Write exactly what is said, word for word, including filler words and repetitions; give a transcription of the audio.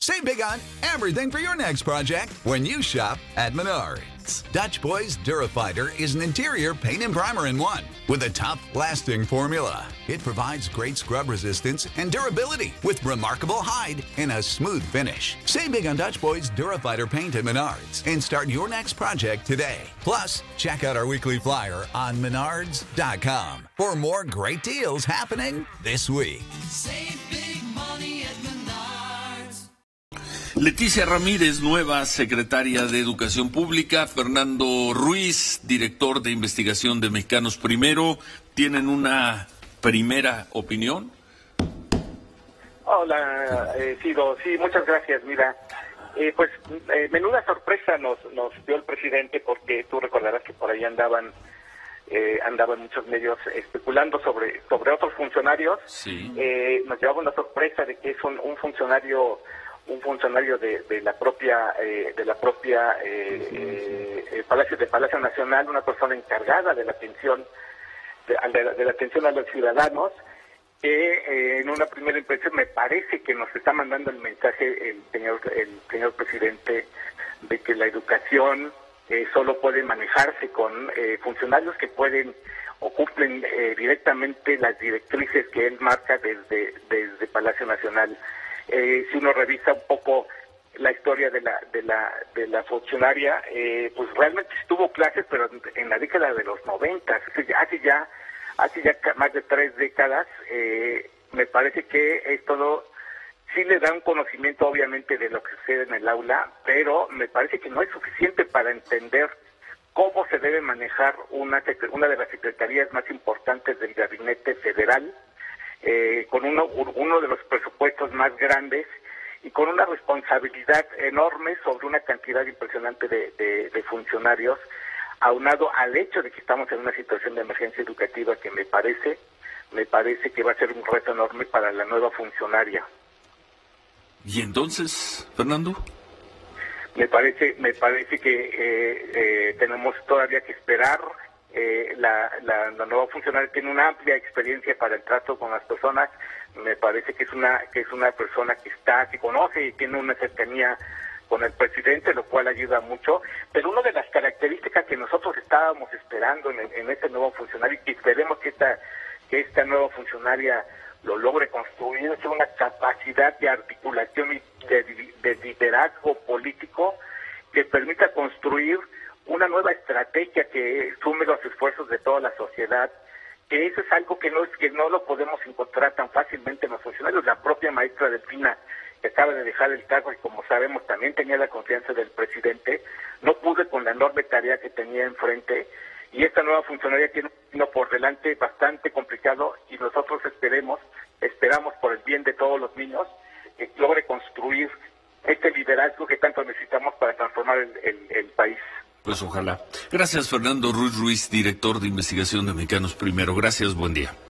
Save big on everything for your next project when you shop at Menards. Dutch Boys Durafighter is an interior paint and primer in one with a tough lasting formula. It provides great scrub resistance and durability with remarkable hide and a smooth finish. Save big on Dutch Boys Durafighter paint at Menards and start your next project today. Plus, check out our weekly flyer on menards dot com for more great deals happening this week. Save big money at Menards. Leticia Ramírez, nueva secretaria de Educación Pública. Fernando Ruiz, director de investigación de Mexicanos Primero. ¿Tienen una primera opinión? Hola, eh, Ciro. Sí, muchas gracias. Mira, eh, pues eh, menuda sorpresa nos nos dio el presidente, porque tú recordarás que por ahí andaban eh, andaban muchos medios especulando sobre sobre otros funcionarios. Sí. Eh, nos llevaba una sorpresa de que es un, un funcionario un funcionario de, de la propia eh, de la propia eh, eh, eh, Palacio de Palacio Nacional, una persona encargada de la atención de, de, la, de la atención a los ciudadanos, que eh, en una primera impresión me parece que nos está mandando el mensaje el señor el señor presidente de que la educación eh, solo puede manejarse con eh, funcionarios que pueden o cumplen eh, directamente las directrices que él marca desde desde Palacio Nacional. Eh, si uno revisa un poco la historia de la de la de la funcionaria, eh, pues realmente estuvo clases, pero en la década de los noventa, hace ya hace ya más de tres décadas. Eh, me parece que es todo, sí le da un conocimiento obviamente de lo que sucede en el aula, pero me parece que no es suficiente para entender cómo se debe manejar una una de las secretarías más importantes del gabinete federal. Eh, con uno, uno de los presupuestos más grandes y con una responsabilidad enorme sobre una cantidad impresionante de, de, de funcionarios, aunado al hecho de que estamos en una situación de emergencia educativa que me parece, me parece que va a ser un reto enorme para la nueva funcionaria. ¿Y entonces, Fernando? Me parece, me parece que eh, eh, tenemos todavía que esperar. Eh, la, la, la nueva funcionaria tiene una amplia experiencia para el trato con las personas. Me parece que es una que es una persona que está, que conoce y tiene una cercanía con el presidente, lo cual ayuda mucho. Pero una de las características que nosotros estábamos esperando en, en este nuevo funcionario, y que esperemos que esta que esta nueva funcionaria lo logre construir, es una capacidad de articulación y de, de liderazgo político que permita construir una nueva estrategia que sume los esfuerzos de toda la sociedad, que eso es algo que no es que no lo podemos encontrar tan fácilmente en los funcionarios. La propia maestra Delfina, que acaba de dejar el cargo y como sabemos también tenía la confianza del presidente, no pudo con la enorme tarea que tenía enfrente, y esta nueva funcionaria tiene uno por delante bastante complicado, y nosotros esperemos, esperamos por el bien de todos los niños, que logre construir este liderazgo que tanto necesitamos para transformar el, el, el país. Pues ojalá. Gracias, Fernando Ruiz Ruiz, director de investigación de Mexicanos Primero. Gracias, buen día.